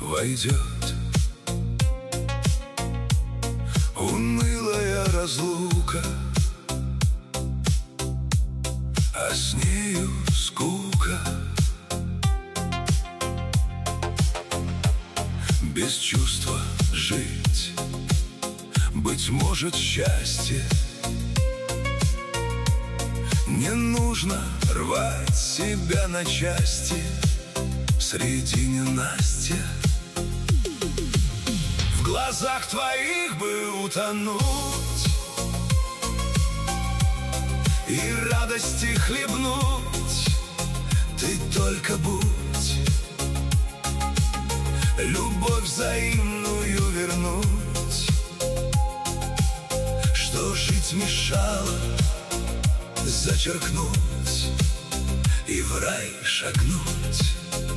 войдет унылая разлука, а с нею скука. Без чувства жить, быть может, счастье. Не нужно рвать себя на части среди ненастья. В глазах твоих бы утонуть и радости хлебнуть. Ты только будь, любовь взаимную вернуть, что жить мешало, зачеркнуть и в рай шагнуть.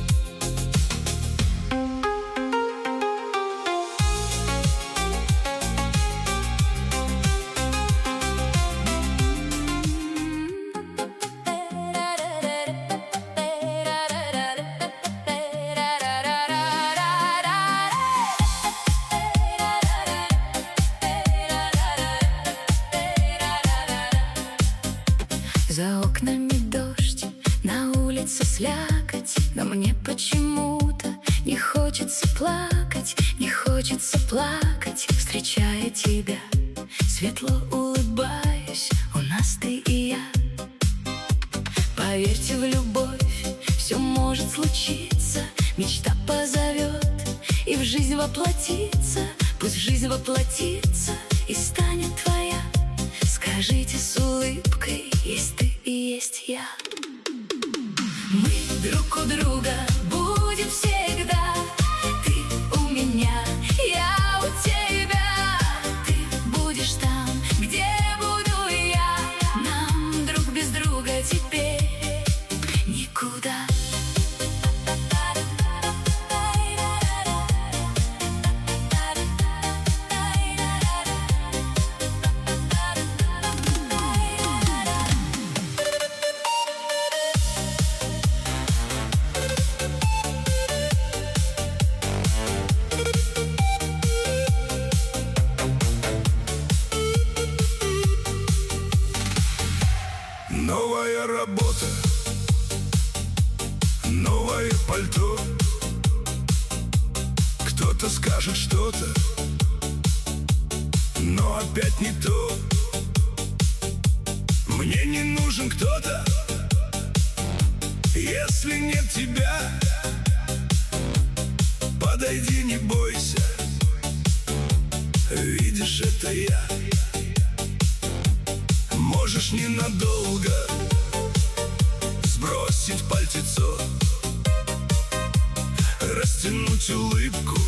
За окнами дождь, на улице слякоть, но мне почему-то не хочется плакать, не хочется плакать, встречая тебя. Светло улыбаюсь, у нас ты и я. Поверьте в любовь, все может случиться, мечта позовет и в жизнь воплотится. Пусть жизнь воплотится и станет твоя. Скажите с улыбкой, есть ты и есть я. Мы друг у друга будем всегда. Ты у меня, я у тебя. Ты будешь там, где буду я. Нам друг без друга теперь никуда. Новая работа, новое пальто. Кто-то скажет что-то, но опять не то. Мне не нужен кто-то, если нет тебя. Подойди, не бойся, видишь, это я. Можешь ненадолго сбросить пальтецо, растянуть улыбку,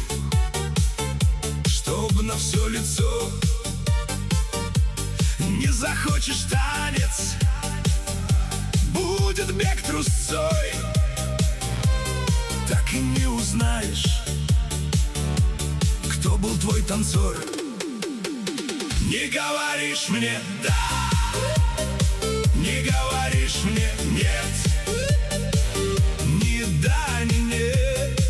чтоб на все лицо. Не захочешь танец, будет бег трусцой. Так и не узнаешь, кто был твой танцор. Не говоришь мне «да», не говоришь мне «нет», ни да, ни нет.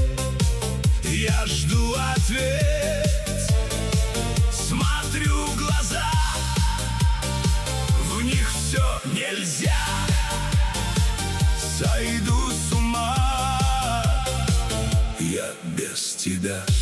Я жду ответ, смотрю в глаза, в них все нельзя. Сойду с ума я без тебя.